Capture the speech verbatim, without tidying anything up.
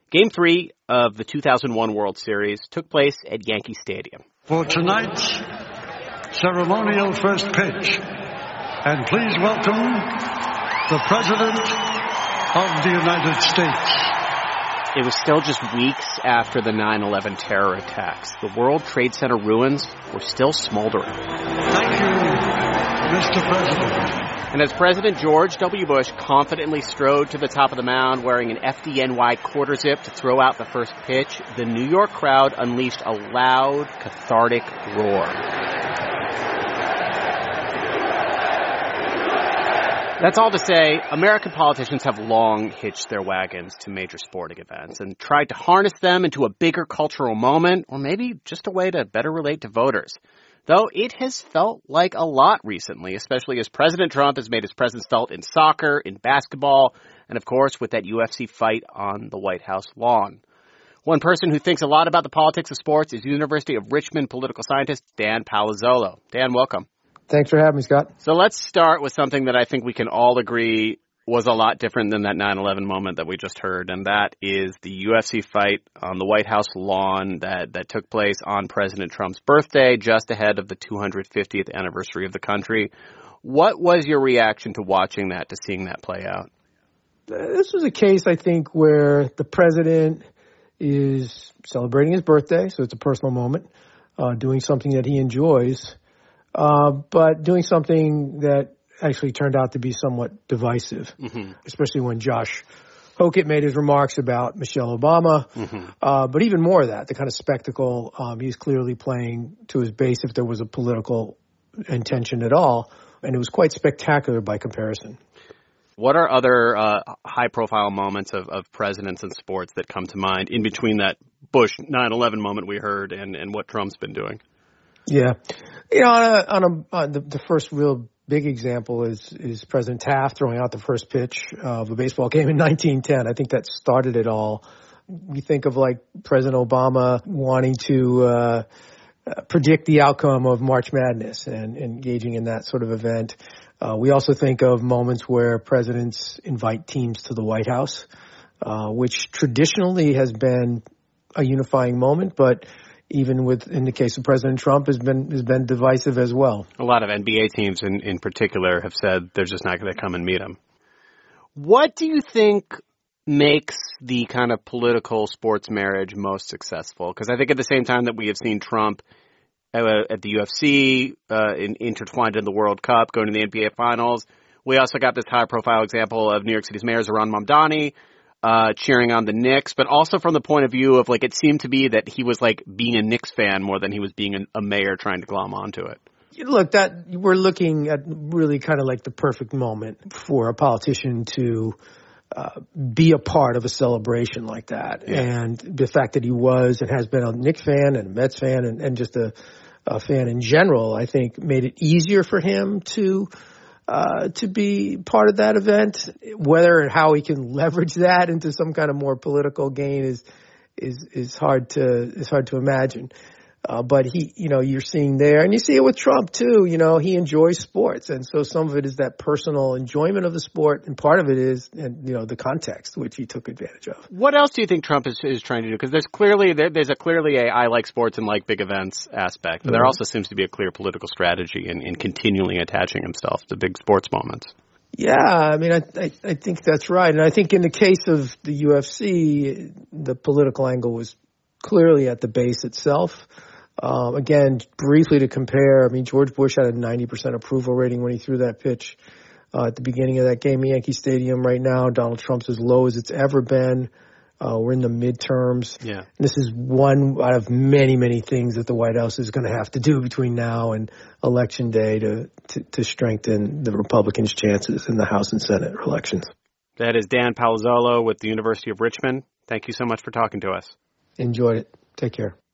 Game three of the two thousand one World Series took place at Yankee Stadium. For tonight's ceremonial first pitch, and please welcome the President of the United States. It was still just weeks after the nine eleven terror attacks. The World Trade Center ruins were still smoldering. Thank you, Mister President. And as President George W. Bush confidently strode to the top of the mound wearing an F D N Y quarter zip to throw out the first pitch, the New York crowd unleashed a loud, cathartic roar. That's all to say, American politicians have long hitched their wagons to major sporting events and tried to harness them into a bigger cultural moment, or maybe just a way to better relate to voters. Though it has felt like a lot recently, especially as President Trump has made his presence felt in soccer, in basketball, and of course with that U F C fight on the White House lawn. One person who thinks a lot about the politics of sports is University of Richmond political scientist Dan Palazzolo. Dan, welcome. Thanks for having me, Scott. So let's start with something that I think we can all agree was a lot different than that nine eleven moment that we just heard, and that is the U F C fight on the White House lawn that, that took place on President Trump's birthday, just ahead of the two hundred fiftieth anniversary of the country. What was your reaction to watching that, to seeing that play out? This was a case, I think, where the president is celebrating his birthday, so it's a personal moment, uh, doing something that he enjoys, uh, but doing something that actually turned out to be somewhat divisive, mm-hmm. especially when Josh Hokett made his remarks about Michelle Obama. Mm-hmm. Uh, but even more of that, the kind of spectacle, um, he's clearly playing to his base if there was a political intention at all. And it was quite spectacular by comparison. What are other uh, high-profile moments of, of presidents in sports that come to mind in between that Bush nine eleven moment we heard and, and what Trump's been doing? Yeah. You know, on, a, on, a, on the, the first real big example is is President Taft throwing out the first pitch of a baseball game in nineteen ten. I think that started it all. We think of like President Obama wanting to uh, predict the outcome of March Madness and engaging in that sort of event. Uh, we also think of moments where presidents invite teams to the White House, uh, which traditionally has been a unifying moment, but even with, in the case of President Trump, has been has been divisive as well. A lot of N B A teams in, in particular have said they're just not going to come and meet him. What do you think makes the kind of political sports marriage most successful? Because I think at the same time that we have seen Trump at, at the U F C, uh, in, intertwined in the World Cup, going to the N B A Finals, we also got this high-profile example of New York City's Mayor Zohran Mamdani Uh, cheering on the Knicks, but also from the point of view of, like, it seemed to be that he was, like, being a Knicks fan more than he was being a, a mayor trying to glom onto it. Look, that we're looking at really kind of like the perfect moment for a politician to uh, be a part of a celebration like that. Yeah. And the fact that he was and has been a Knicks fan and a Mets fan and, and just a, a fan in general, I think made it easier for him to Uh, to be part of that event. Whether and how he can leverage that into some kind of more political gain is is is hard to is hard to imagine. Uh, but he, you know, you're seeing there, and you see it with Trump too. You know, he enjoys sports, and so some of it is that personal enjoyment of the sport, and part of it is, and you know, the context which he took advantage of. What else do you think Trump is, is trying to do? Because there's clearly there, there's a clearly a I like sports and like big events aspect, but mm-hmm. there also seems to be a clear political strategy in, in continually attaching himself to big sports moments. Yeah, I mean, I, I I think that's right, and I think in the case of the U F C, the political angle was clearly at the base itself. Um, again, briefly to compare, I mean, George Bush had a ninety percent approval rating when he threw that pitch uh, at the beginning of that game at Yankee Stadium. Right now, Donald Trump's as low as it's ever been. Uh, we're in the midterms. Yeah. And this is one out of many, many things that the White House is going to have to do between now and Election Day to, to, to strengthen the Republicans' chances in the House and Senate elections. That is Dan Palazzolo with the University of Richmond. Thank you so much for talking to us. Enjoyed it. Take care.